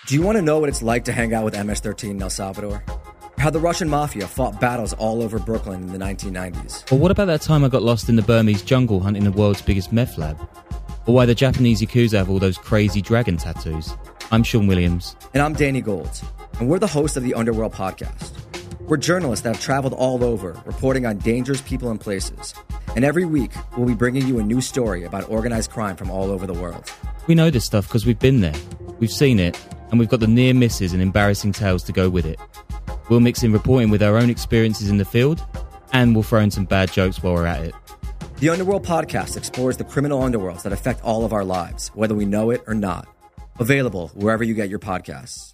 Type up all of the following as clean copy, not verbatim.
Do you want to know what it's like to hang out with MS-13 in El Salvador? How the Russian mafia fought battles all over Brooklyn in the 1990s? Or what about that time I got lost in the Burmese jungle hunting the world's biggest meth lab? Or why the Japanese Yakuza have all those crazy dragon tattoos? I'm Sean Williams. And I'm Danny Gold. And we're the hosts of the Underworld Podcast. We're journalists that have traveled all over, reporting on dangerous people and places. And every week, we'll be bringing you a new story about organized crime from all over the world. We know this stuff because we've been there, we've seen it, and we've got the near misses and embarrassing tales to go with it. We'll mix in reporting with our own experiences in the field, and we'll throw in some bad jokes while we're at it. The Underworld Podcast explores the criminal underworlds that affect all of our lives, whether we know it or not. Available wherever you get your podcasts.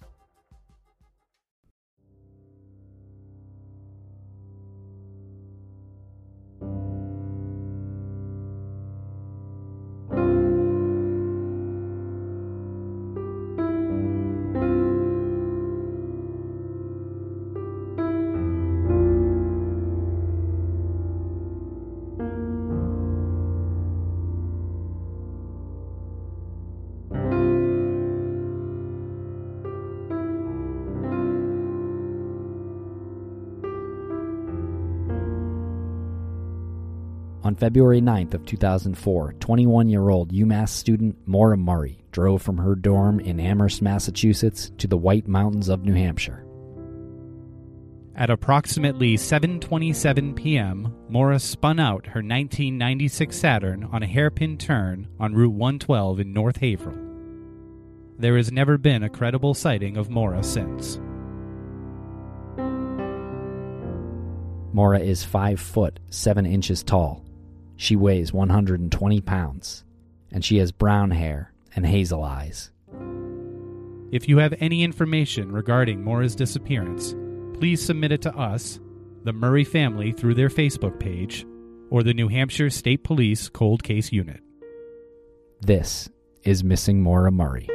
On February 9th of 2004, 21-year-old UMass student Maura Murray drove from her dorm in Amherst, Massachusetts to the White Mountains of New Hampshire. At approximately 7:27 p.m., Maura spun out her 1996 Saturn on a hairpin turn on Route 112 in North Haverhill. There has never been a credible sighting of Maura since. Maura is 5 foot 7 inches tall. She weighs 120 pounds, and she has brown hair and hazel eyes. If you have any information regarding Maura's disappearance, please submit it to us, the Murray family through their Facebook page, or the New Hampshire State Police Cold Case Unit. This is Missing Maura Murray.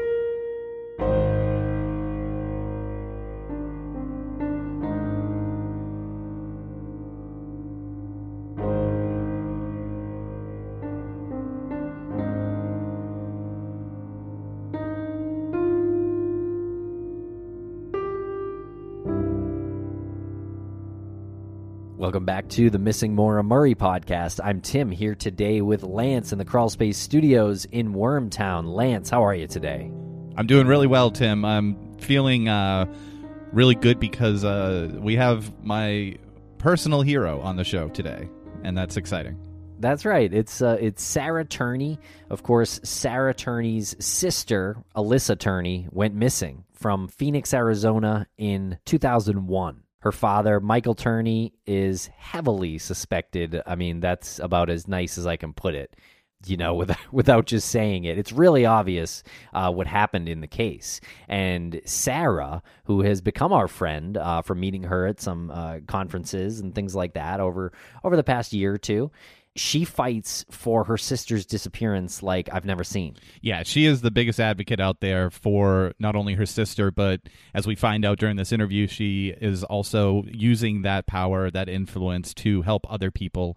Welcome back to the Missing Maura Murray podcast. I'm Tim, here today with Lance in the Crawlspace Studios in Wormtown. Lance, how are you today? I'm doing really well, Tim. I'm feeling really good because we have my personal hero on the show today, and that's exciting. That's right. It's Sarah Turney. Of course, Sarah Turney's sister, Alyssa Turney, went missing from Phoenix, Arizona in 2001. Her father, Michael Turney, is heavily suspected. I mean, that's about as nice as I can put it, you know, without just saying it. It's really obvious what happened in the case. And Sarah, who has become our friend from meeting her at some conferences and things like that over the past year or two, she fights for her sister's disappearance like I've never seen. Yeah, she is the biggest advocate out there for not only her sister, but as we find out during this interview, she is also using that power, that influence to help other people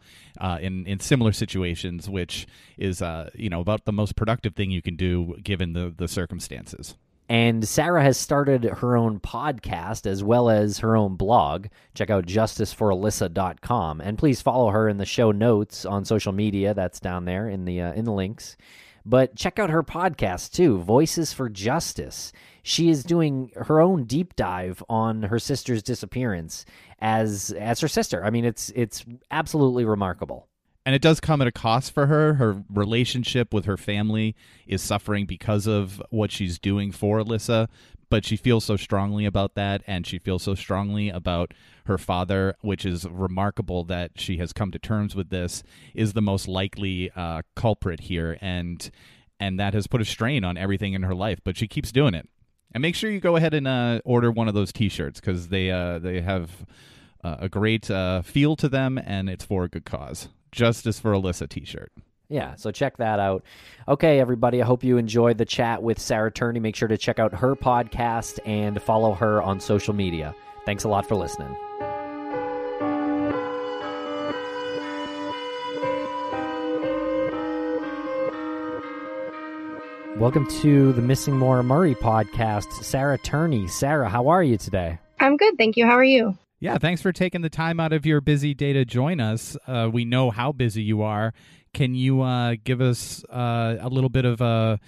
in similar situations, which is about the most productive thing you can do given the circumstances. And Sarah has started her own podcast as well as her own blog. Check out justicefораlyssa.com. And please follow her in the show notes on social media. That's down there in the links. But check out her podcast, too, Voices for Justice. She is doing her own deep dive on her sister's disappearance as her sister. I mean, it's absolutely remarkable. And it does come at a cost for her. Her relationship with her family is suffering because of what she's doing for Alyssa, but she feels so strongly about that, and she feels so strongly about her father, which is remarkable that she has come to terms with this, is the most likely culprit here, and that has put a strain on everything in her life, but she keeps doing it. And make sure you go ahead and order one of those T-shirts, because they have a great feel to them, and it's for a good cause. Justice for Alyssa T-shirt. Yeah, so check that out. Okay, everybody, I hope you enjoyed the chat with Sarah Turney. Make sure to check out her podcast and follow her on social media. Thanks a lot for listening. Welcome to the Missing Maura Murray podcast, Sarah Turney. Sarah, how are you today? I'm good, thank you. How are you? Yeah, thanks for taking the time out of your busy day to join us. We know how busy you are. Can you give us a little bit of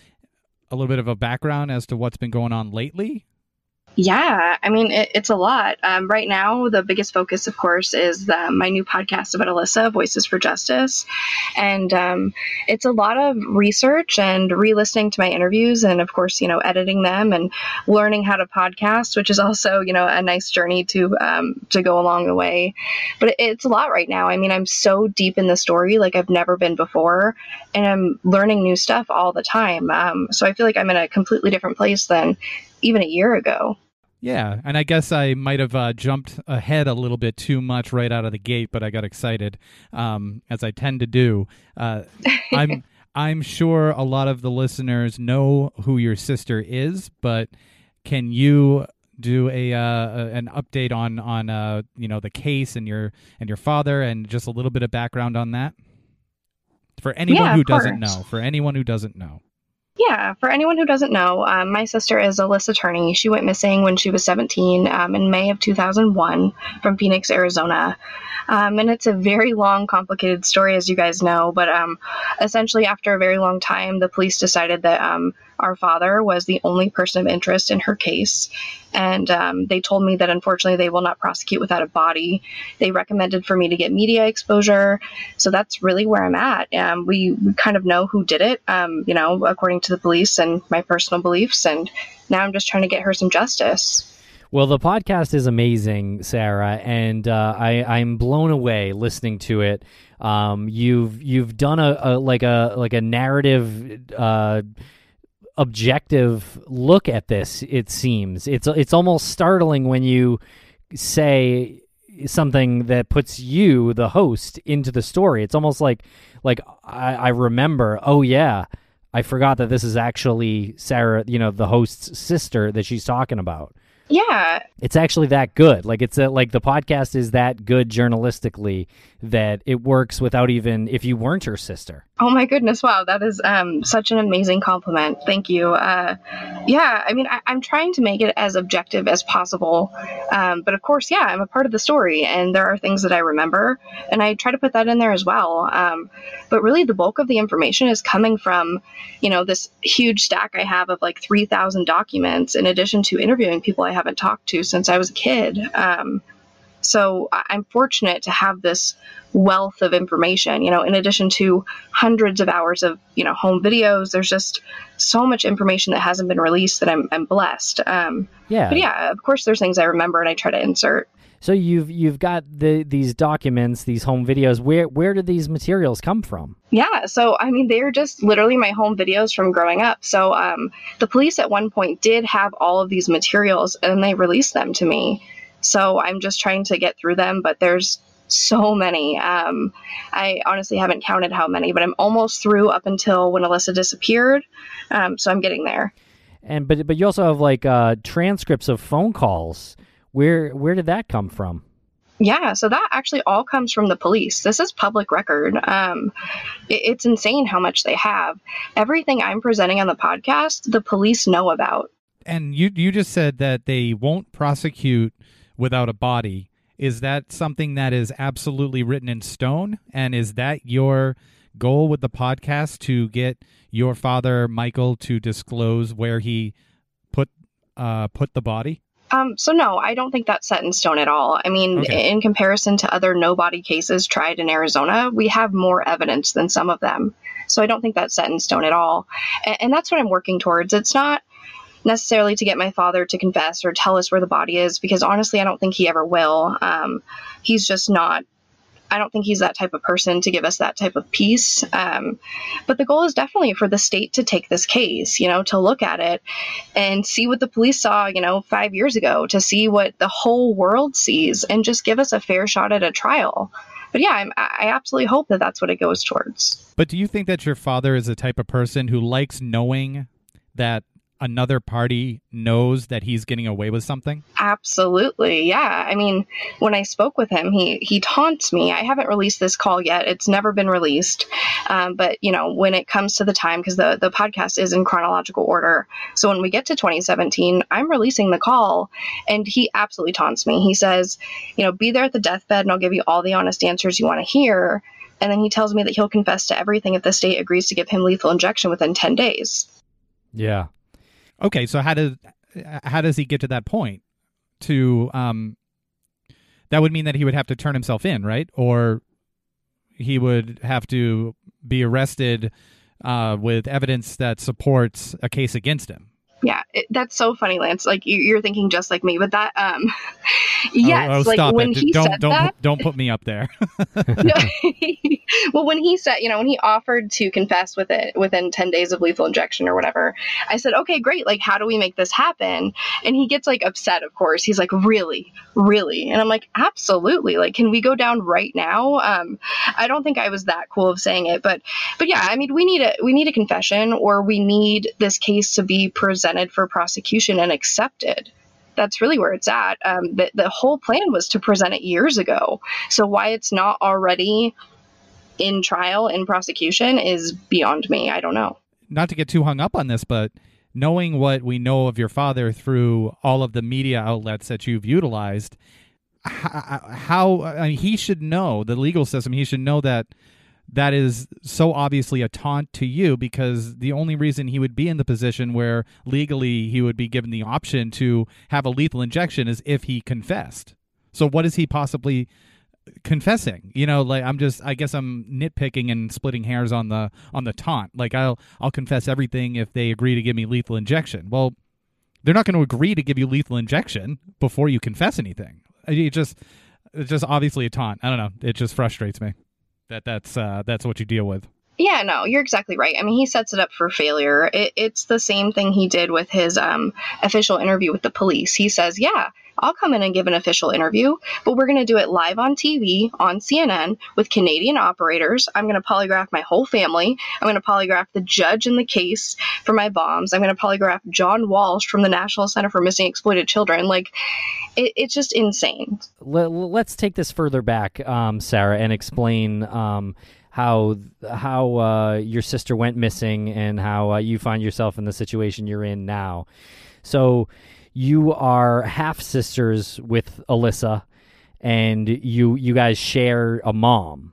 a background as to what's been going on lately? Yeah, I mean, it's a lot. Right now, the biggest focus, of course, is my new podcast about Alyssa, Voices for Justice. And it's a lot of research and re-listening to my interviews and, of course, editing them and learning how to podcast, which is also, a nice journey to go along the way. But it's a lot right now. I mean, I'm so deep in the story like I've never been before, and I'm learning new stuff all the time. So I feel like I'm in a completely different place than even a year ago. Yeah, and I guess I might have jumped ahead a little bit too much right out of the gate, but I got excited, as I tend to do. I'm sure a lot of the listeners know who your sister is, but can you do an update on the case and your father, and just a little bit of background on that for anyone who doesn't know? For anyone who doesn't know. Yeah, for anyone who doesn't know, my sister is Alyssa Turney. She went missing when she was 17 in May of 2001 from Phoenix, Arizona. And it's a very long, complicated story, as you guys know. But essentially, after a very long time, the police decided that our father was the only person of interest in her case. And they told me that, unfortunately, they will not prosecute without a body. They recommended for me to get media exposure. So that's really where I'm at. We kind of know who did it, according to the police and my personal beliefs. And now I'm just trying to get her some justice. Well, the podcast is amazing, Sarah, and I'm blown away listening to it. You've done a narrative, objective look at this. It seems it's almost startling when you say something that puts you, the host, into the story. It's almost like I remember. Oh yeah, I forgot that this is actually Sarah, the host's sister that she's talking about. Yeah. It's actually that good. Like like the podcast is that good journalistically that it works without even if you weren't her sister. Oh my goodness. Wow. That is such an amazing compliment. Thank you. Yeah, I mean, I'm trying to make it as objective as possible. But of course, yeah, I'm a part of the story and there are things that I remember and I try to put that in there as well. But really the bulk of the information is coming from, this huge stack I have of like 3,000 documents in addition to interviewing people I haven't talked to since I was a kid. So I'm fortunate to have this wealth of information, in addition to hundreds of hours of, home videos. There's just so much information that hasn't been released that I'm blessed. But yeah, of course there's things I remember and I try to insert. So you've got these documents, these home videos. Where did these materials come from? Yeah, so I mean, they're just literally my home videos from growing up. So the police at one point did have all of these materials and they released them to me. So I'm just trying to get through them, but there's so many. I honestly haven't counted how many, but I'm almost through up until when Alyssa disappeared. So I'm getting there. And but you also have transcripts of phone calls. Where did that come from? Yeah, so that actually all comes from the police. This is public record. It's insane how much they have. Everything I'm presenting on the podcast, the police know about. And you just said that they won't prosecute without a body. Is that something that is absolutely written in stone? And is that your goal with the podcast, to get your father, Michael, to disclose where he put the body? So no, I don't think that's set in stone at all. I mean, okay. In comparison to other no-body cases tried in Arizona, we have more evidence than some of them. So I don't think that's set in stone at all. And that's what I'm working towards. It's not necessarily to get my father to confess or tell us where the body is, because honestly, I don't think he ever will. He's just not. I don't think he's that type of person to give us that type of peace. But the goal is definitely for the state to take this case, to look at it and see what the police saw, 5 years ago, to see what the whole world sees and just give us a fair shot at a trial. But yeah, I absolutely hope that that's what it goes towards. But do you think that your father is the type of person who likes knowing that another party knows that he's getting away with something? Absolutely. Yeah. I mean, when I spoke with him, he taunts me. I haven't released this call yet. It's never been released. But, when it comes to the time, because the podcast is in chronological order. So when we get to 2017, I'm releasing the call, and he absolutely taunts me. He says, be there at the deathbed and I'll give you all the honest answers you want to hear. And then he tells me that he'll confess to everything if the state agrees to give him lethal injection within 10 days. Yeah. Okay, so how does he get to that point? To that would mean that he would have to turn himself in, right? Or he would have to be arrested with evidence that supports a case against him. Yeah, that's so funny, Lance. Like you're thinking just like me, but that, yes, oh, like stop when it. he said that, don't put me up there. Well, when he said, when he offered to confess within 10 days of lethal injection or whatever, I said, okay, great. Like, how do we make this happen? And he gets like upset, of course. He's like, really? And I'm like, absolutely. Like, can we go down right now? I don't think I was that cool of saying it, but yeah, I mean, we need a confession, or we need this case to be presented for prosecution and accepted. That's really where it's at. The whole plan was to present it years ago. So why it's not already in trial, in prosecution, is beyond me. I don't know. Not to get too hung up on this, but knowing what we know of your father through all of the media outlets that you've utilized, he should know, the legal system, he should know that is so obviously a taunt to you, because the only reason he would be in the position where legally he would be given the option to have a lethal injection is if he confessed. So what is he possibly confessing? I guess I'm nitpicking and splitting hairs on the taunt. Like, I'll confess everything if they agree to give me lethal injection. Well, they're not going to agree to give you lethal injection before you confess anything. It's just obviously a taunt. I don't know. It just frustrates me that's what you deal with. Yeah, no, you're exactly right. I mean, he sets it up for failure. It's the same thing he did with his official interview with the police. He says, yeah, I'll come in and give an official interview, but we're going to do it live on TV, on CNN, with Canadian operators. I'm going to polygraph my whole family. I'm going to polygraph the judge in the case for my bombs. I'm going to polygraph John Walsh from the National Center for Missing Exploited Children. Like, it's just insane. Let's take this further back, Sarah, and explain how your sister went missing and how you find yourself in the situation you're in now. So you are half sisters with Alyssa, and you guys share a mom.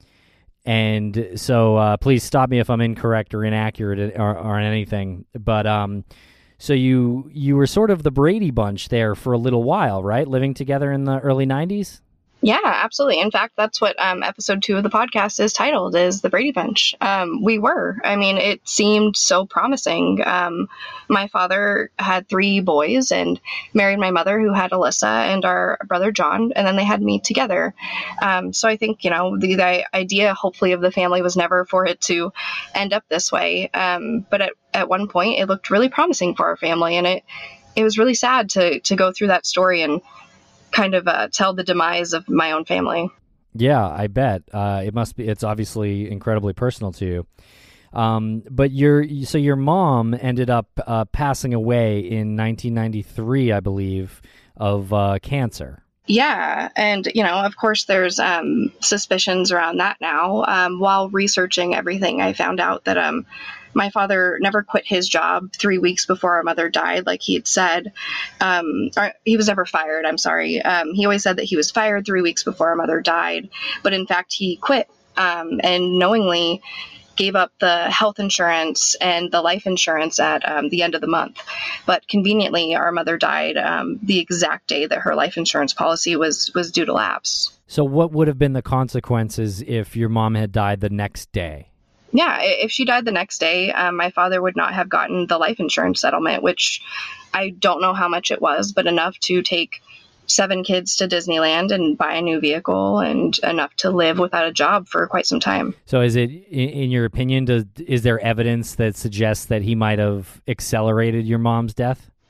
And so please stop me if I'm incorrect or inaccurate or anything. But so you were sort of the Brady Bunch there for a little while, right? Living together in the early 90s? Yeah, absolutely. In fact, that's what episode 2 of the podcast is titled, is The Brady Bunch. We were. I mean, it seemed so promising. My father had 3 boys and married my mother, who had Alyssa, and our brother John, and then they had me together. So I think, the idea, hopefully, of the family was never for it to end up this way. But at one point, it looked really promising for our family, and it was really sad to go through that story and kind of tell the demise of my own family. Yeah, I bet. It's obviously incredibly personal to you. But your mom ended up passing away in 1993, I believe, of cancer. Yeah. And, of course, there's suspicions around that now. While researching everything, I found out that my father never quit his job 3 weeks before our mother died, like he had said. Or he was never fired, I'm sorry. He always said that he was fired 3 weeks before our mother died. But in fact, he quit and knowingly gave up the health insurance and the life insurance at the end of the month. But conveniently, our mother died the exact day that her life insurance policy was due to lapse. So what would have been the consequences if your mom had died the next day? Yeah, if she died the next day, my father would not have gotten the life insurance settlement, which I don't know how much it was, but enough to take 7 kids to Disneyland and buy a new vehicle, and enough to live without a job for quite some time. So is it, in your opinion, is there evidence that suggests that he might have accelerated your mom's death?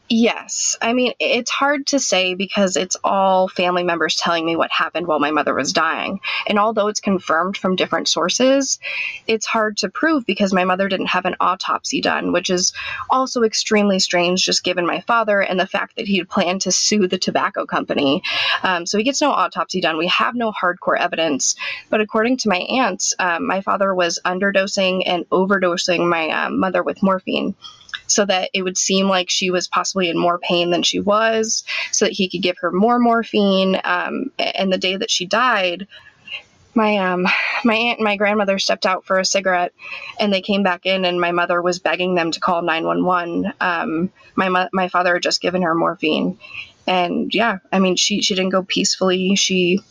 Yes. I mean, it's hard to say because it's all family members telling me what happened while my mother was dying. And although it's confirmed from different sources, it's hard to prove because my mother didn't have an autopsy done, which is also extremely strange just given my father and the fact that he had planned to sue the tobacco company. So he gets no autopsy done. We have no hardcore evidence. But according to my aunts, my father was underdosing and overdosing my mother with morphine, so that it would seem like she was possibly in more pain than she was, so that he could give her more morphine. And the day that she died, my aunt and my grandmother stepped out for a cigarette, and they came back in, and my mother was begging them to call 911. My father had just given her morphine. And yeah, I mean, she didn't go peacefully. She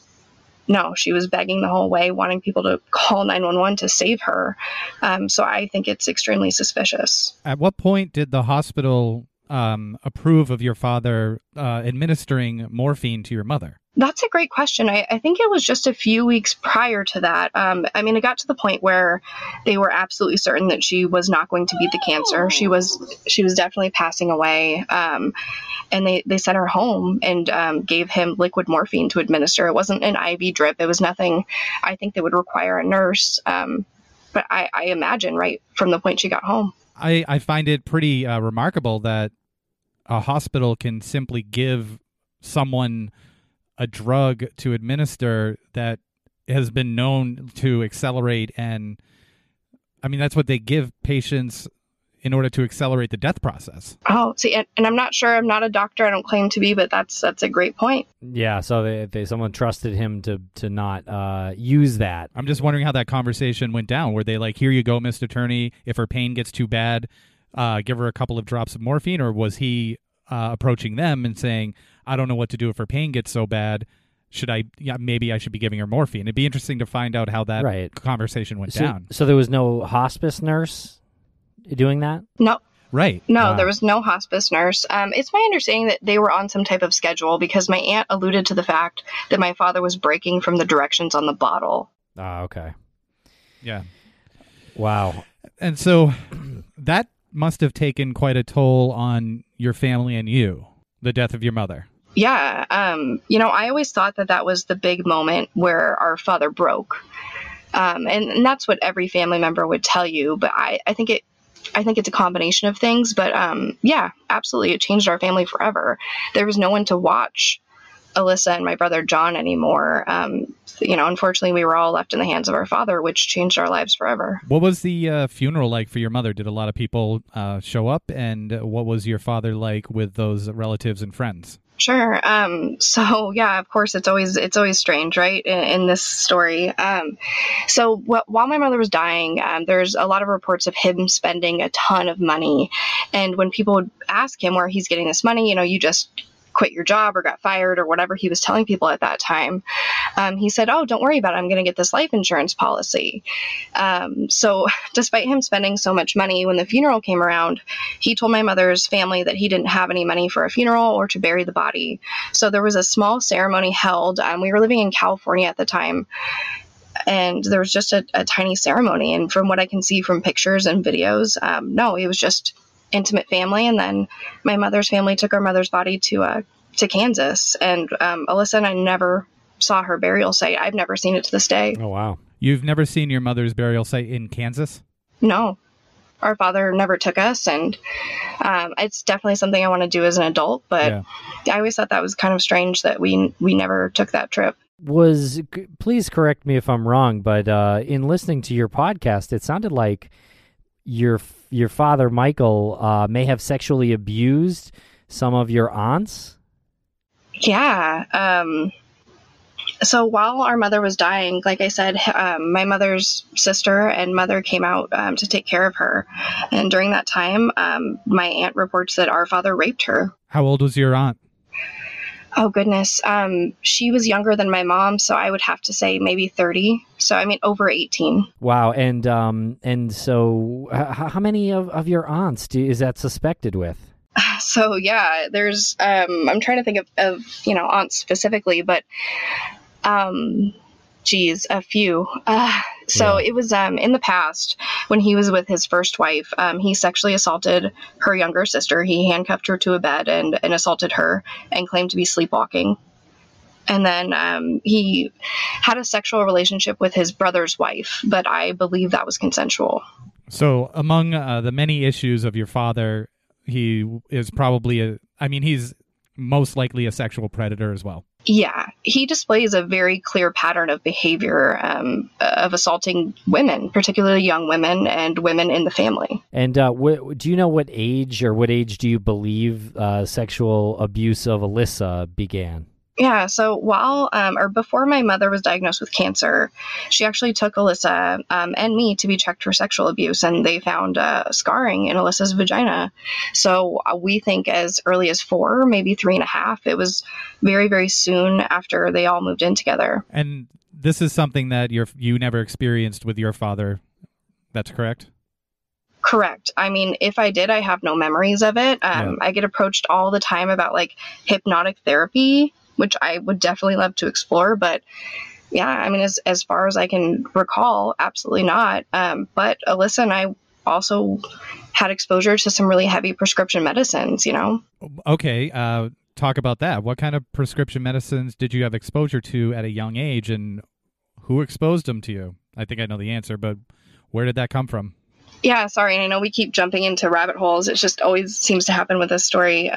was begging the whole way, wanting people to call 911 to save her. So I think it's extremely suspicious. At what point did the hospital approve of your father administering morphine to your mother? That's a great question. I think it was just a few weeks prior to that. I mean, it got to the point where they were absolutely certain that she was not going to beat the cancer. She was definitely passing away. And they sent her home and gave him liquid morphine to administer. It wasn't an IV drip. It was nothing I think that would require a nurse. But I imagine right from the point she got home. I find it pretty remarkable that a hospital can simply give someone a drug to administer that has been known to accelerate, and I mean, that's what they give patients in order to accelerate the death process. Oh, see, and I'm not sure. I'm not a doctor. I don't claim to be, but that's a great point. Yeah, so someone trusted him to not use that. I'm just wondering how that conversation went down. Were they like, here you go, Mr. Turney, if her pain gets too bad, give her a couple of drops of morphine? Or was he approaching them and saying, I don't know what to do if her pain gets so bad. Maybe I should be giving her morphine. It'd be interesting to find out how that conversation went down. So there was no hospice nurse doing that? No. Right. No, There was no hospice nurse. It's my understanding that they were on some type of schedule because my aunt alluded to the fact that my father was breaking from the directions on the bottle. Ah, okay. Yeah. Wow. And so that must have taken quite a toll on your family and you, the death of your mother. Yeah. I always thought that was the big moment where our father broke. And that's what every family member would tell you. But I think it's a combination of things. But yeah, absolutely. It changed our family forever. There was no one to watch Alyssa and my brother John anymore. Unfortunately, we were all left in the hands of our father, which changed our lives forever. What was the funeral like for your mother? Did a lot of people show up? And what was your father like with those relatives and friends? Sure. So yeah, of course, it's always strange, right? In this story. So while my mother was dying, there's a lot of reports of him spending a ton of money. And when people would ask him where he's getting this money, you just quit your job or got fired or whatever he was telling people at that time. He said, oh, don't worry about it. I'm going to get this life insurance policy. So despite him spending so much money, when the funeral came around, he told my mother's family that he didn't have any money for a funeral or to bury the body. So there was a small ceremony held. We were living in California at the time. And there was just a tiny ceremony. And from what I can see from pictures and videos, no, it was just intimate family. And then my mother's family took our mother's body to Kansas. And Alyssa and I never saw her burial site. I've never seen it to this day. Oh, wow. You've never seen your mother's burial site in Kansas? No. Our father never took us. And it's definitely something I want to do as an adult. But I always thought that was kind of strange that we never took that trip. Please correct me if I'm wrong, but in listening to your podcast, it sounded like your father, Michael, may have sexually abused some of your aunts? Yeah. So while our mother was dying, like I said, my mother's sister and mother came out to take care of her. And during that time, my aunt reports that our father raped her. How old was your aunt? Oh, goodness. She was younger than my mom, so I would have to say maybe 30. So, I mean, over 18. Wow. And so how many of your aunts is that suspected with? So, yeah, there's, I'm trying to think of aunts specifically, but, a few. So Yeah. it was in the past when he was with his first wife, he sexually assaulted her younger sister. He handcuffed her to a bed and assaulted her and claimed to be sleepwalking. And then he had a sexual relationship with his brother's wife, but I believe that was consensual. So among the many issues of your father, he is probably he's most likely a sexual predator as well. Yeah, he displays a very clear pattern of behavior of assaulting women, particularly young women and women in the family. And do you know what age do you believe sexual abuse of Alyssa began? Yeah, so before my mother was diagnosed with cancer, she actually took Alyssa and me to be checked for sexual abuse, and they found scarring in Alyssa's vagina. So we think as early as 4, maybe 3.5. It was very, very soon after they all moved in together. And this is something that you never experienced with your father. That's correct? Correct. I mean, if I did, I have no memories of it. I get approached all the time about like hypnotic therapy, which I would definitely love to explore. But yeah, I mean, as far as I can recall, absolutely not. But Alyssa and I also had exposure to some really heavy prescription medicines, you know? Okay. Talk about that. What kind of prescription medicines did you have exposure to at a young age, and who exposed them to you? I think I know the answer, but where did that come from? Yeah, sorry. And I know we keep jumping into rabbit holes. It just always seems to happen with this story.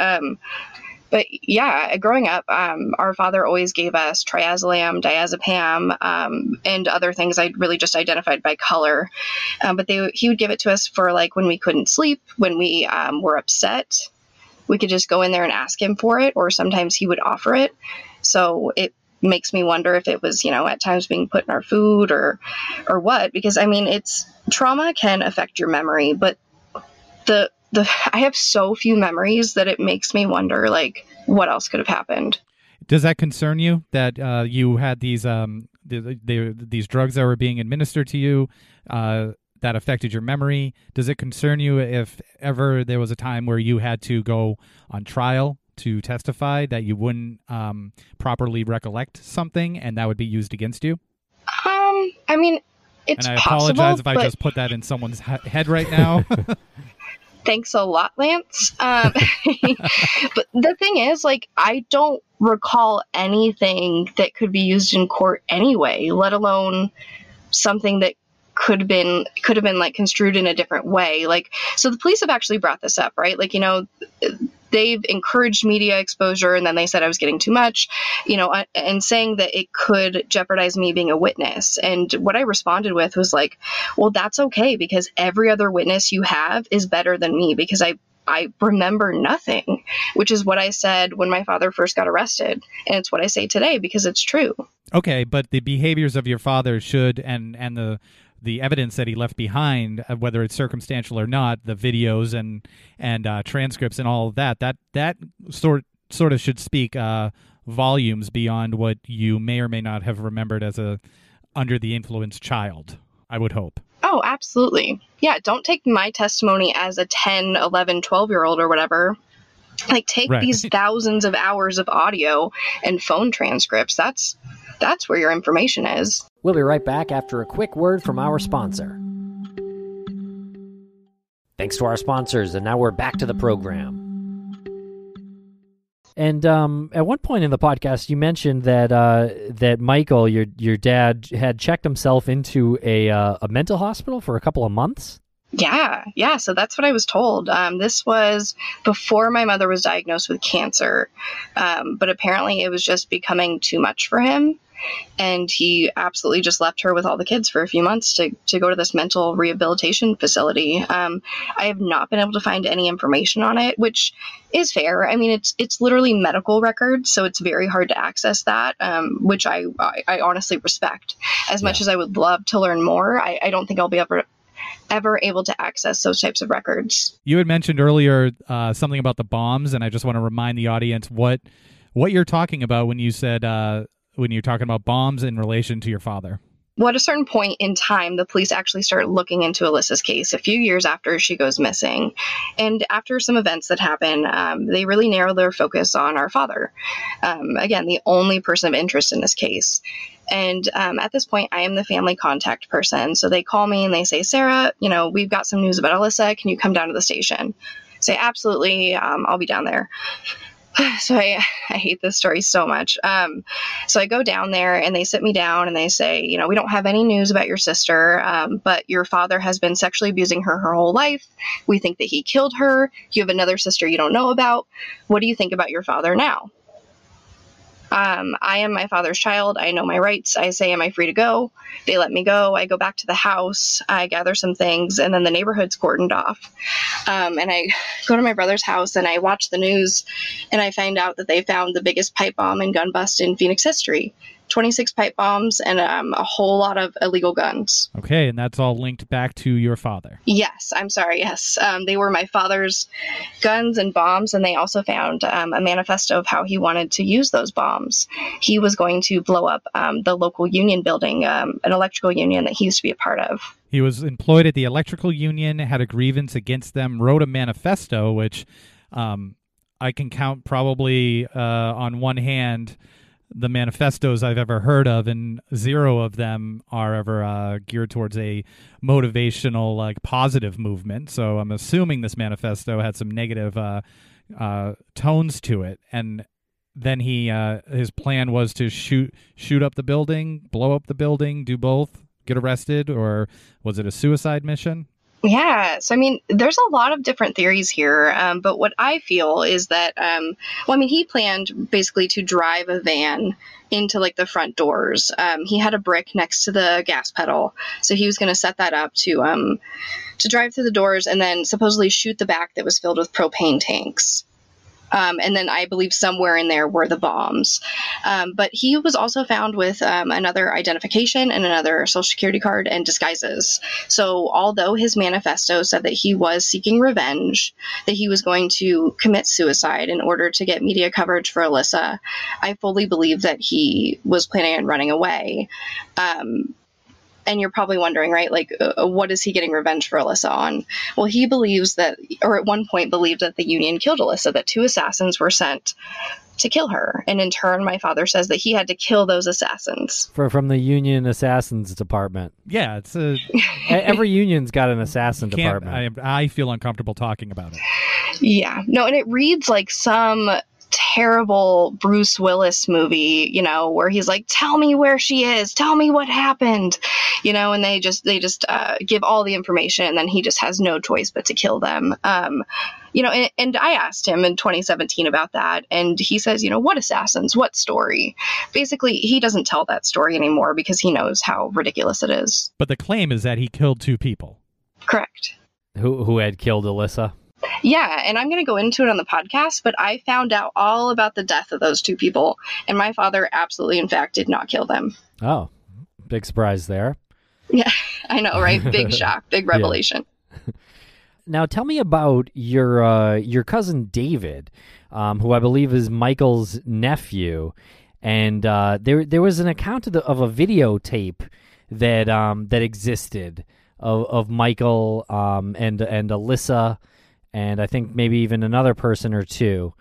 But yeah, growing up, our father always gave us triazolam, diazepam, and other things I really just identified by color. But he would give it to us for like when we couldn't sleep, when we were upset. We could just go in there and ask him for it, or sometimes he would offer it. So it makes me wonder if it was, at times being put in our food or what, because I mean, trauma can affect your memory, but I have so few memories that it makes me wonder, like, what else could have happened. Does that concern you that you had these these drugs that were being administered to you that affected your memory? Does it concern you if ever there was a time where you had to go on trial to testify that you wouldn't properly recollect something and that would be used against you? I mean, it's and I possible, apologize if I but just put that in someone's head right now. thanks a lot, Lance. But the thing is, like, I don't recall anything that could be used in court anyway, let alone something that could have been like construed in a different way. Like, so the police have actually brought this up, right? Like, they've encouraged media exposure, and then they said I was getting too much, and saying that it could jeopardize me being a witness. And what I responded with was like, well, that's okay, because every other witness you have is better than me, because I remember nothing, which is what I said when my father first got arrested. And it's what I say today because it's true. Okay, but the behaviors of your father should, and the evidence that he left behind, whether it's circumstantial or not, the videos and transcripts and all of that sort of should speak volumes beyond what you may or may not have remembered as a under the influence child, I would hope. Oh, absolutely. Yeah, don't take my testimony as a 10, 11, 12-year-old or whatever. Like, take Right. these thousands of hours of audio and phone transcripts. That's where your information is. We'll be right back after a quick word from our sponsor. Thanks to our sponsors, and now we're back to the program. And at one point in the podcast, you mentioned that Michael, your dad, had checked himself into a mental hospital for a couple of months. Yeah. So that's what I was told. This was before my mother was diagnosed with cancer, but apparently it was just becoming too much for him. And he absolutely just left her with all the kids for a few months to go to this mental rehabilitation facility. I have not been able to find any information on it, which is fair. I mean, it's literally medical records, so it's very hard to access that, which I honestly respect. As much as I would love to learn more, I don't think I'll be ever able to access those types of records. You had mentioned earlier something about the bombs, and I just want to remind the audience what you're talking about when you said when you're talking about bombs in relation to your father. Well, at a certain point in time, the police actually start looking into Alyssa's case a few years after she goes missing. And after some events that happen, they really narrow their focus on our father. Again, the only person of interest in this case. And at this point, I am the family contact person. So they call me and they say, Sarah, we've got some news about Alyssa. Can you come down to the station? I say, absolutely. I'll be down there. So I hate this story so much. So I go down there and they sit me down and they say, we don't have any news about your sister, but your father has been sexually abusing her whole life. We think that he killed her. You have another sister you don't know about. What do you think about your father now? I am my father's child. I know my rights. I say, am I free to go? They let me go. I go back to the house. I gather some things, and then the neighborhood's cordoned off. And I go to my brother's house, and I watch the news, and I find out that they found the biggest pipe bomb and gun bust in Phoenix history. 26 pipe bombs and a whole lot of illegal guns. Okay, and that's all linked back to your father. Yes, I'm sorry, yes. They were my father's guns and bombs, and they also found a manifesto of how he wanted to use those bombs. He was going to blow up the local union building, an electrical union that he used to be a part of. He was employed at the electrical union, had a grievance against them, wrote a manifesto, which I can count probably on one hand the manifestos I've ever heard of, and zero of them are ever geared towards a motivational, positive movement. So I'm assuming this manifesto had some negative tones to it. And then his plan was to shoot up the building, blow up the building, do both, get arrested, or was it a suicide mission? Yeah. So, there's a lot of different theories here. But what I feel is that, he planned basically to drive a van into the front doors. He had a brick next to the gas pedal. So he was going to set that up to drive through the doors and then supposedly shoot the back that was filled with propane tanks. And then I believe somewhere in there were the bombs. But he was also found with another identification and another social security card and disguises. So although his manifesto said that he was seeking revenge, that he was going to commit suicide in order to get media coverage for Alyssa, I fully believe that he was planning on running away. And you're probably wondering, right, what is he getting revenge for Alyssa on? Well, he believes that, or at one point believed that the Union killed Alyssa, that 2 assassins were sent to kill her. And in turn, my father says that he had to kill those assassins. From the Union Assassins Department. Yeah, it's every union's got an assassin department. I feel uncomfortable talking about it. Yeah. No, and it reads like some terrible Bruce Willis movie, where he's like, tell me where she is, tell me what happened, and they just give all the information, and then he just has no choice but to kill them. And I asked him in 2017 about that, and he says, what assassins, what story? Basically, he doesn't tell that story anymore because he knows how ridiculous it is. But the claim is that he killed 2 people. Correct. Who had killed Alyssa? Yeah, and I'm going to go into it on the podcast, but I found out all about the death of those 2 people, and my father absolutely, in fact, did not kill them. Oh, big surprise there. Yeah, I know, right? Big shock, big revelation. Yeah. Now, tell me about your cousin David, who I believe is Michael's nephew, and there was an account of a videotape that existed of Michael and Alyssa. And I think maybe even another person or 2.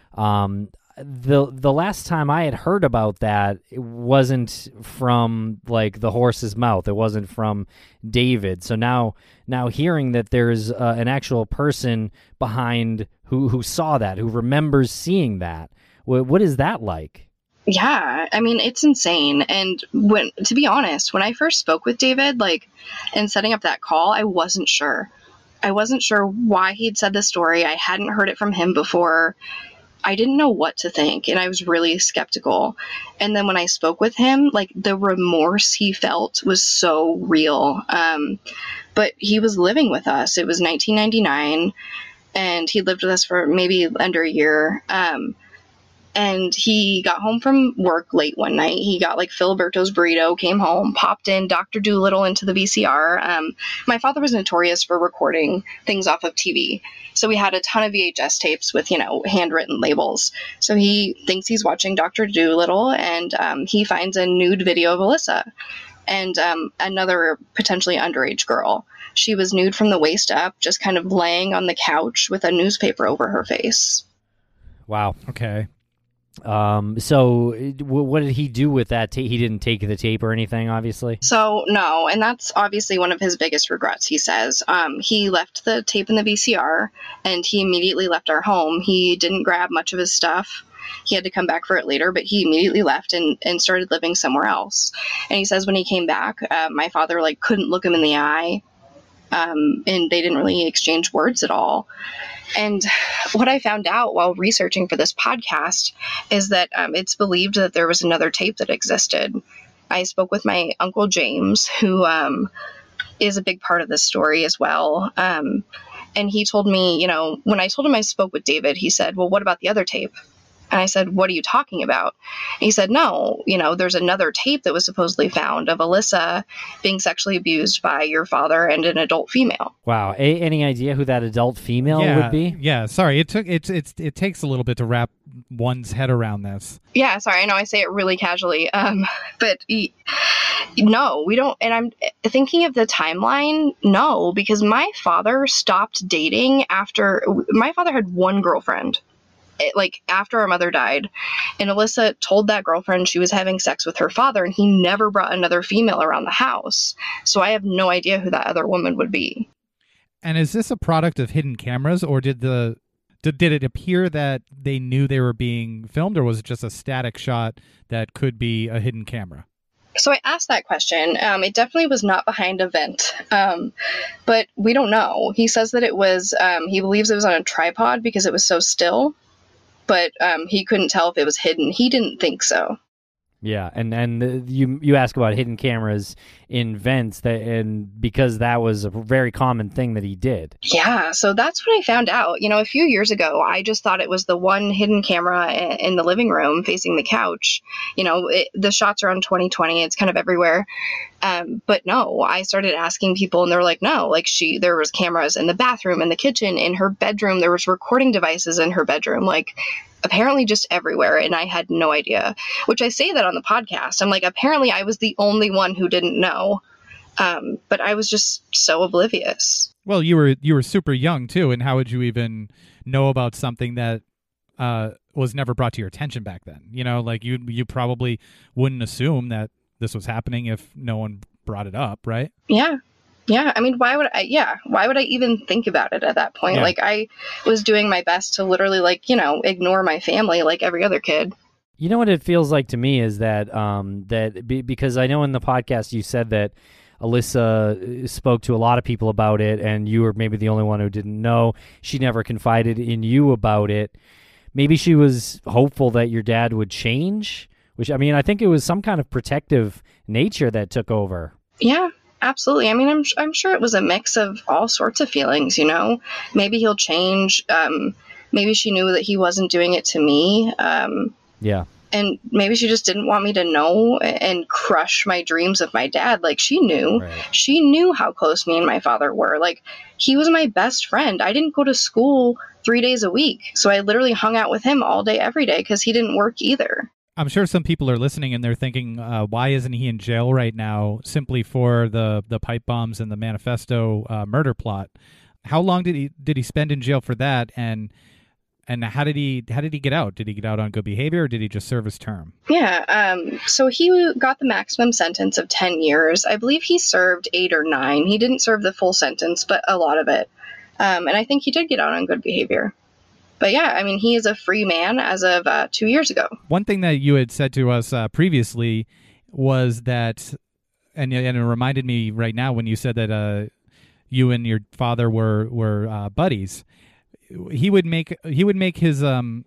The last time I had heard about that, it wasn't from the horse's mouth. It wasn't from David. So now hearing that there's an actual person behind who saw that, who remembers seeing that, what is that like? Yeah, it's insane. And to be honest, when I first spoke with David, in setting up that call, I wasn't sure. I wasn't sure why he'd said the story. I hadn't heard it from him before. I didn't know what to think, and I was really skeptical. And then when I spoke with him, the remorse he felt was so real. But he was living with us. It was 1999, and he lived with us for maybe under a year. And he got home from work late one night. He got Filiberto's burrito, came home, popped in Dr. Dolittle into the VCR. My father was notorious for recording things off of TV. So we had a ton of VHS tapes with, handwritten labels. So he thinks he's watching Dr. Dolittle, and he finds a nude video of Alyssa. and another potentially underage girl. She was nude from the waist up, just kind of laying on the couch with a newspaper over her face. Wow. Okay. So what did he do with that tape? He didn't take the tape or anything, obviously? So, no, and that's obviously one of his biggest regrets, he says. He left the tape in the VCR, and he immediately left our home. He didn't grab much of his stuff. He had to come back for it later, but he immediately left and started living somewhere else. And he says when he came back, my father, couldn't look him in the eye, and they didn't really exchange words at all. And what I found out while researching for this podcast is that it's believed that there was another tape that existed. I spoke with my Uncle James, who is a big part of this story as well. And he told me, when I told him I spoke with David, he said, well, what about the other tape? And I said, what are you talking about? And he said, no, there's another tape that was supposedly found of Alyssa being sexually abused by your father and an adult female. Wow. Any idea who that adult female would be? Yeah, sorry. It takes a little bit to wrap one's head around this. Yeah, sorry. I know I say it really casually. But no, we don't. And I'm thinking of the timeline. No, because my father stopped dating after my father had one girlfriend. After our mother died, and Alyssa told that girlfriend she was having sex with her father, and he never brought another female around the house. So I have no idea who that other woman would be. And is this a product of hidden cameras, or did it appear that they knew they were being filmed, or was it just a static shot that could be a hidden camera? So I asked that question. It definitely was not behind a vent, but we don't know. He says that it was, he believes it was on a tripod because it was so still. But he couldn't tell if it was hidden. He didn't think so. Yeah, and you ask about hidden cameras in vents, and because that was a very common thing that he did. Yeah, so that's what I found out. A few years ago, I just thought it was the one hidden camera in the living room facing the couch. The shots are on 20/20. It's kind of everywhere. But no, I started asking people, and they're like, no, there was cameras in the bathroom, in the kitchen, in her bedroom. There was recording devices in her bedroom, apparently just everywhere. And I had no idea, which I say that on the podcast. I'm apparently I was the only one who didn't know. But I was just so oblivious. Well, you were super young too. And how would you even know about something that, was never brought to your attention back then? You probably wouldn't assume that this was happening if no one brought it up, right? Yeah. Yeah. I mean, why would I even think about it at that point? Yeah. I was doing my best to literally ignore my family like every other kid. You know what it feels like to me is that, because I know in the podcast you said that Alyssa spoke to a lot of people about it and you were maybe the only one who didn't know. She never confided in you about it. Maybe she was hopeful that your dad would change. Which, I mean, I think it was some kind of protective nature that took over. Yeah, absolutely. I mean, I'm sure it was a mix of all sorts of feelings, Maybe he'll change. Maybe she knew that he wasn't doing it to me. Yeah. And maybe she just didn't want me to know and crush my dreams of my dad. She knew. Right. She knew how close me and my father were. He was my best friend. I didn't go to school 3 days a week. So I literally hung out with him all day, every day, because he didn't work either. I'm sure some people are listening and they're thinking, why isn't he in jail right now simply for the pipe bombs and the manifesto murder plot? How long did he spend in jail for that? And how did he get out? Did he get out on good behavior, or did he just serve his term? Yeah, so he got the maximum sentence of 10 years. I believe he served 8 or 9. He didn't serve the full sentence, but a lot of it. And I think he did get out on good behavior. But yeah, I mean, he is a free man as of 2 years ago. One thing that you had said to us previously was that, and it reminded me right now when you said that you and your father were buddies. He would make his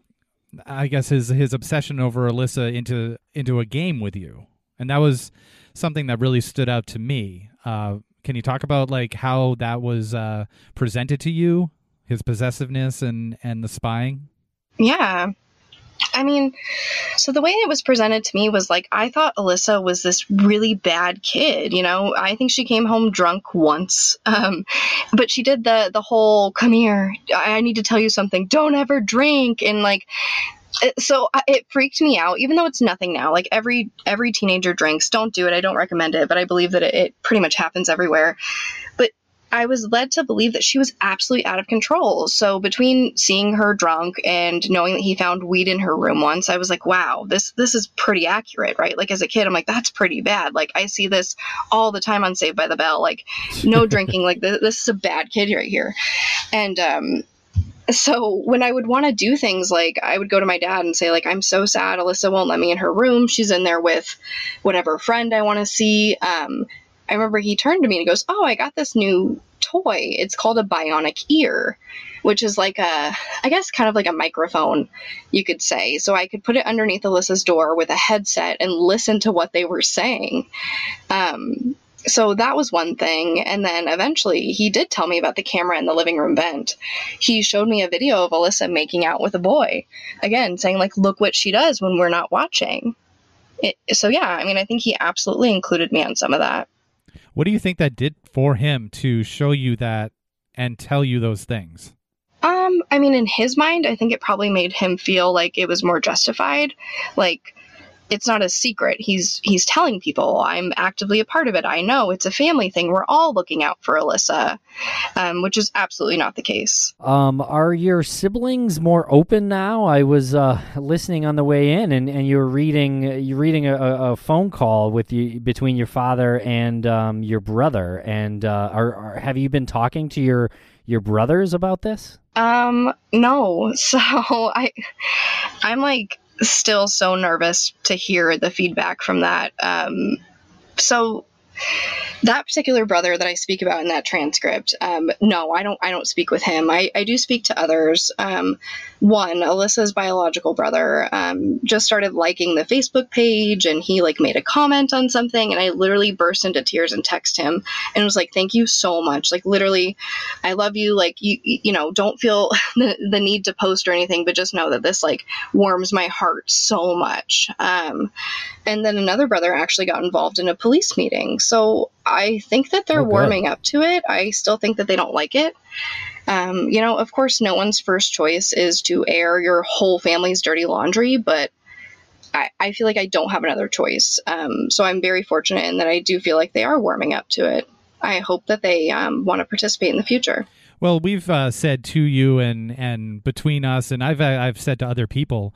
I guess his obsession over Alyssa into a game with you, and that was something that really stood out to me. Can you talk about how that was presented to you? His possessiveness and the spying? Yeah. I mean, so the way it was presented to me was I thought Alyssa was this really bad kid, I think she came home drunk once. But she did the whole, come here, I need to tell you something, don't ever drink. And So it freaked me out, even though it's nothing now. Like every teenager drinks. Don't do it. I don't recommend it, but I believe that it pretty much happens everywhere. But I was led to believe that she was absolutely out of control. So between seeing her drunk and knowing that he found weed in her room once, I was like, wow, this is pretty accurate, right? Like as a kid, I'm like, that's pretty bad. Like I see this all the time on Saved by the Bell, like no drinking, like this is a bad kid right here. And, so when I would want to do things, like I would go to my dad and say, like, I'm so sad Alyssa won't let me in her room. She's in there with whatever friend I want to see. I remember he turned to me and he goes, oh, I got this new toy. It's called a bionic ear, which is like I guess kind of like a microphone, you could say. So I could put it underneath Alyssa's door with a headset and listen to what they were saying. So that was one thing. And then eventually he did tell me about the camera in the living room vent. He showed me a video of Alyssa making out with a boy, again, saying like, look what she does when we're not watching. So yeah, I mean, I think he absolutely included me on some of that. What do you think that did for him to show you that and tell you those things? I mean, in his mind, I think it probably made him feel like it was more justified. Like, it's not a secret. He's telling people I'm actively a part of it. I know it's a family thing. We're all looking out for Alyssa, which is absolutely not the case. Are your siblings more open now? I was listening on the way in, and you're reading a phone call with you between your father and your brother. And have you been talking to your brothers about this? No. So I'm like still so nervous to hear the feedback from that. So that particular brother that I speak about in that transcript, no, I don't speak with him. I do speak to others. One, Alyssa's biological brother, just started liking the Facebook page, and he like made a comment on something, and I literally burst into tears and text him and was like, thank you so much. Like literally, I love you. Like you know, don't feel the need to post or anything, but just know that this like warms my heart so much. And then another brother actually got involved in a police meeting. So I think that they're warming up to it. I still think that they don't like it. You know, of course, no one's first choice is to air your whole family's dirty laundry, but I feel like I don't have another choice. So I'm very fortunate in that I do feel like they are warming up to it. I hope that they want to participate in the future. Well, we've said to you and between us, and I've said to other people,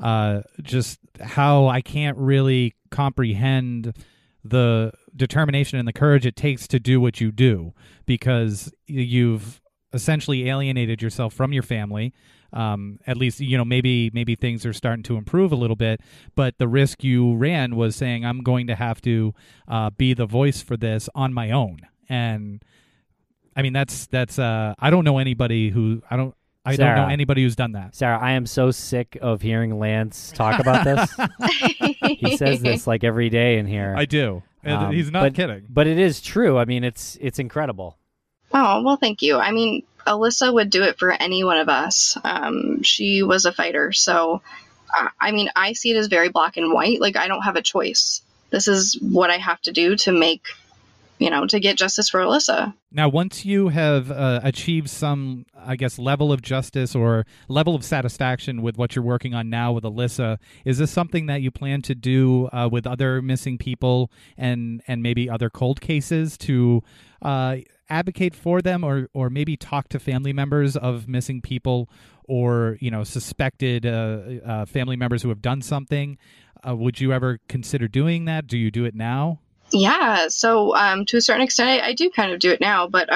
just how I can't really comprehend the determination and the courage it takes to do what you do, because you've essentially alienated yourself from your family. At least, you know, maybe things are starting to improve a little bit, but the risk you ran was saying, I'm going to have to be the voice for this on my own. And I mean, that's I don't know anybody who I don't know anybody who's done that. Sarah, I am so sick of hearing Lance talk about this. He says this like every day in here. I do. He's not kidding. But it is true. I mean, it's incredible. Oh, well, thank you. I mean, Alyssa would do it for any one of us. She was a fighter. So, I mean, I see it as very black and white. Like, I don't have a choice. This is what I have to do to make, you know, to get justice for Alyssa. Now, once you have achieved some, I guess, level of justice or level of satisfaction with what you're working on now with Alyssa, is this something that you plan to do with other missing people and maybe other cold cases to advocate for them, or maybe talk to family members of missing people, or, you know, suspected family members who have done something? Would you ever consider doing that? Do you do it now? Yeah, so to a certain extent, I do kind of do it now, but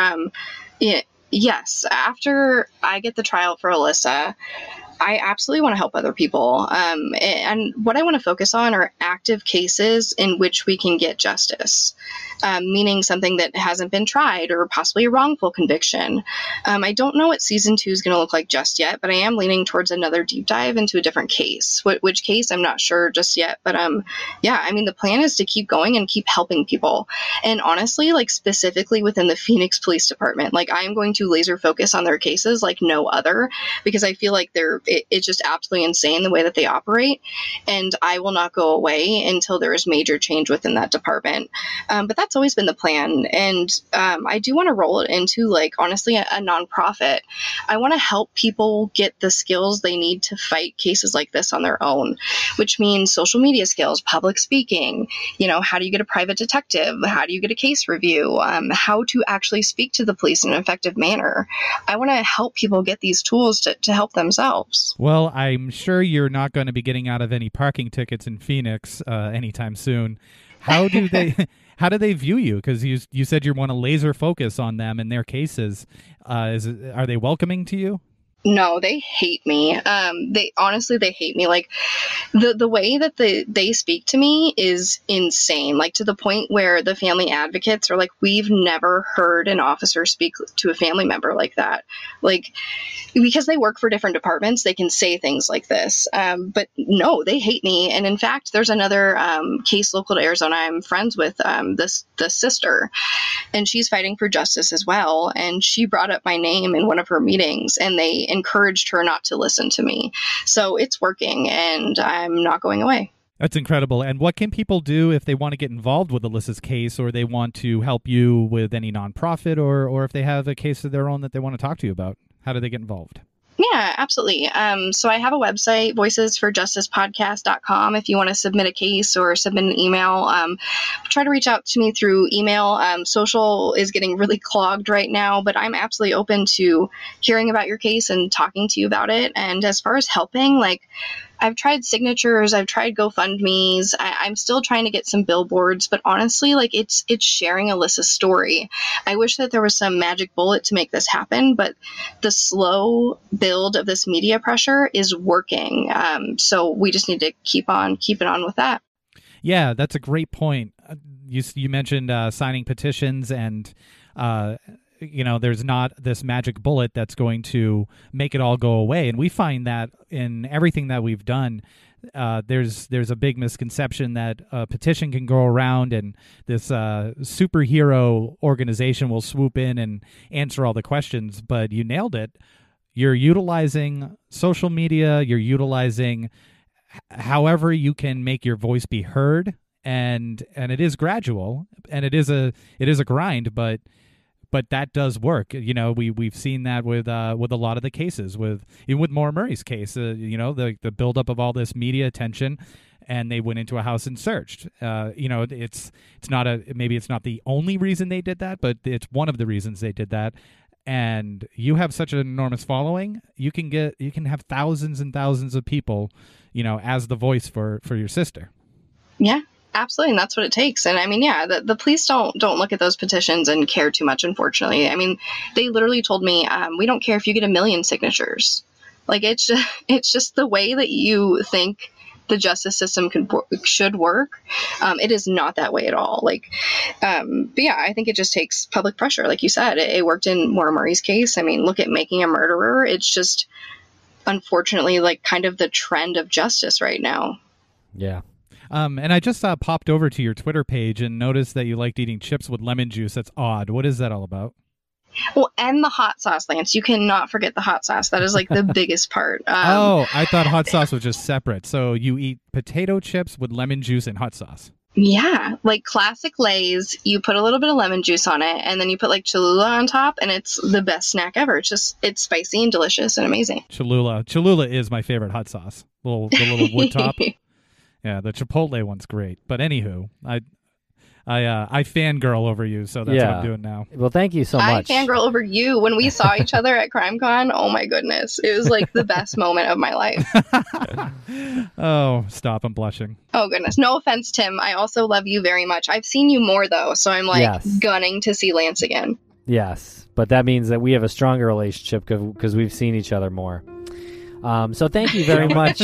yes, after I get the trial for Alyssa, I absolutely want to help other people. And what I want to focus on are active cases in which we can get justice, meaning something that hasn't been tried or possibly a wrongful conviction. I don't know what season 2 is going to look like just yet, but I am leaning towards another deep dive into a different case. Which case, I'm not sure just yet. But yeah, I mean, the plan is to keep going and keep helping people. And honestly, like specifically within the Phoenix Police Department, like I am going to laser focus on their cases like no other, because I feel like they're it's just absolutely insane the way that they operate. And I will not go away until there is major change within that department. But that's always been the plan. And I do want to roll it into, like, honestly, a nonprofit. I want to help people get the skills they need to fight cases like this on their own, which means social media skills, public speaking, how do you get a private detective? How do you get a case review? How to actually speak to the police in an effective manner. I want to help people get these tools to help themselves. Well, I'm sure you're not going to be getting out of any parking tickets in Phoenix anytime soon. How do they view you? Because you said you want to laser focus on them and their cases. Are they welcoming to you? No, they hate me. They hate me. Like, the way that they speak to me is insane. Like, to the point where the family advocates are like, we've never heard an officer speak to a family member like that. Like, because they work for different departments, they can say things like this. But no, they hate me. And in fact, there's another case local to Arizona I'm friends with, the sister, and she's fighting for justice as well. And she brought up my name in one of her meetings, and they encouraged her not to listen to me. So it's working, and I'm not going away. That's incredible. And what can people do if they want to get involved with Alyssa's case, or they want to help you with any nonprofit, or if they have a case of their own that they want to talk to you about? How do they get involved? Yeah, absolutely. So I have a website, voicesforjusticepodcast.com. If you want to submit a case or submit an email, try to reach out to me through email. Social is getting really clogged right now, but I'm absolutely open to hearing about your case and talking to you about it. And as far as helping, like, I've tried signatures, I've tried GoFundMes, I'm still trying to get some billboards, but honestly, like, it's sharing Alyssa's story. I wish that there was some magic bullet to make this happen, but the slow build of this media pressure is working. So we just need to keep it on with that. Yeah, that's a great point. You mentioned signing petitions, and there's not this magic bullet that's going to make it all go away. And we find that in everything that we've done, there's a big misconception that a petition can go around and this superhero organization will swoop in and answer all the questions. But you nailed it. You're utilizing social media. You're utilizing however you can make your voice be heard. And it is gradual, and it is a grind, but that does work. We've seen that with a lot of the cases, even with Maura Murray's case. The buildup of all this media attention, and they went into a house and searched. It's not the only reason they did that, but it's one of the reasons they did that. And you have such an enormous following, you can have thousands and thousands of people, as the voice for your sister. Yeah. Absolutely, and that's what it takes. And I mean, yeah, the police don't look at those petitions and care too much, unfortunately. I mean, they literally told me, we don't care if you get 1 million signatures. Like, it's just the way that you think the justice system should work. It is not that way at all. Like, but yeah, I think it just takes public pressure. Like you said, it worked in Maura Murray's case. I mean, look at Making a Murderer. It's just, unfortunately, like, kind of the trend of justice right now. Yeah. And I just popped over to your Twitter page and noticed that you liked eating chips with lemon juice. That's odd. What is that all about? Well, and the hot sauce, Lance. You cannot forget the hot sauce. That is, like, the biggest part. I thought hot sauce was just separate. So you eat potato chips with lemon juice and hot sauce. Yeah, like classic Lay's. You put a little bit of lemon juice on it, and then you put, like, Cholula on top, and it's the best snack ever. It's spicy and delicious and amazing. Cholula is my favorite hot sauce. The little wood top. Yeah, the Chipotle one's great. But anywho, I fangirl over you, so that's what I'm doing now. Well, thank you so much. I fangirl over you. When we saw each other at CrimeCon, oh my goodness. It was like the best moment of my life. Oh, stop. I'm blushing. Oh, goodness. No offense, Tim. I also love you very much. I've seen you more, though, so I'm gunning to see Lance again. Yes, but that means that we have a stronger relationship because we've seen each other more. So thank you very much.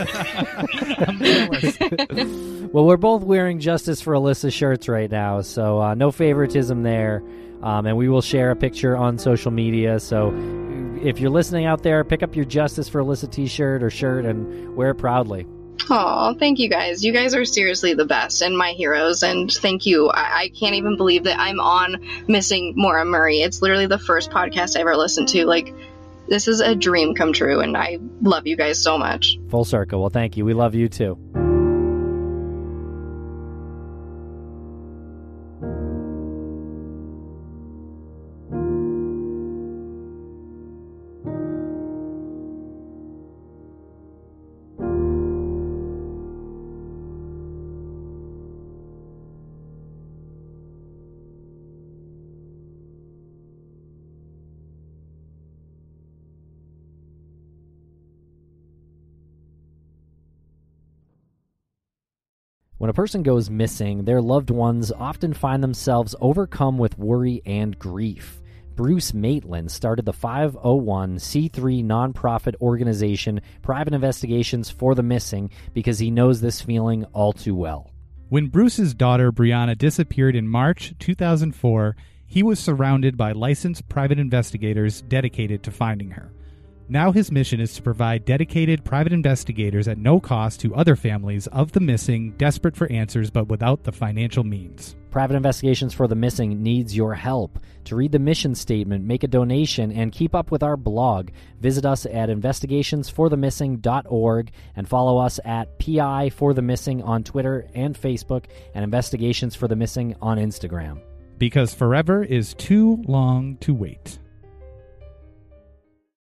Well, we're both wearing Justice for Alyssa shirts right now, so no favoritism there. And we will share a picture on social media. So if you're listening out there, pick up your Justice for Alyssa t-shirt or shirt and wear it proudly. Oh, thank you guys. You guys are seriously the best and my heroes. And thank you. I can't even believe that I'm on Missing Maura Murray. It's literally the first podcast I ever listened to. Like, This is a dream come true, and I love you guys so much. Full circle. Well, thank you. We love you too. When a person goes missing, their loved ones often find themselves overcome with worry and grief. Bruce Maitland started the 501c3 nonprofit organization Private Investigations for the Missing because he knows this feeling all too well. When Bruce's daughter Brianna disappeared in March 2004, he was surrounded by licensed private investigators dedicated to finding her. Now his mission is to provide dedicated private investigators at no cost to other families of the missing, desperate for answers but without the financial means. Private Investigations for the Missing needs your help. To read the mission statement, make a donation, and keep up with our blog, visit us at investigationsforthemissing.org and follow us at PI for the Missing on Twitter and Facebook and Investigations for the Missing on Instagram. Because forever is too long to wait.